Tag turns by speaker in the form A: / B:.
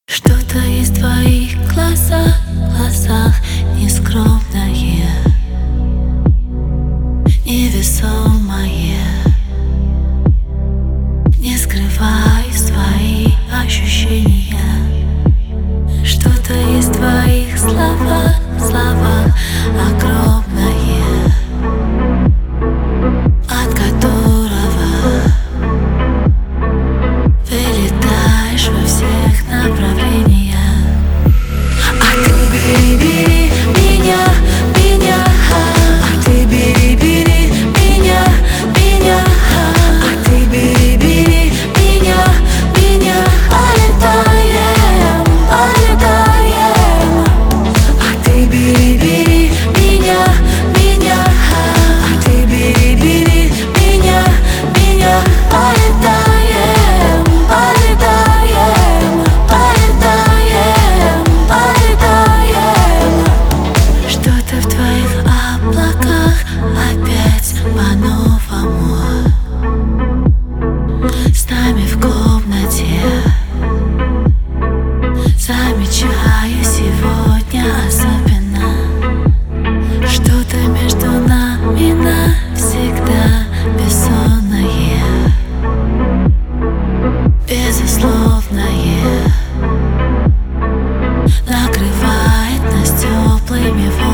A: Что-то есть в твоих глазах нескромное, невесомое. Не скрывай свои ощущения. Что-то есть в твоих словах огромное, от которого вылетаешь во всех направлениях. А ты бери меня, а ты бери меня, а ты бери меня, полетаем. А ты бери меня, а ты бери меня, полетаем. Что-то в твоих облаках опять по-новому. С нами в комнате замечаю сегодня особенно. Что-то между нами навсегда бессонное, безусловное, накрывает нас теплыми волнами.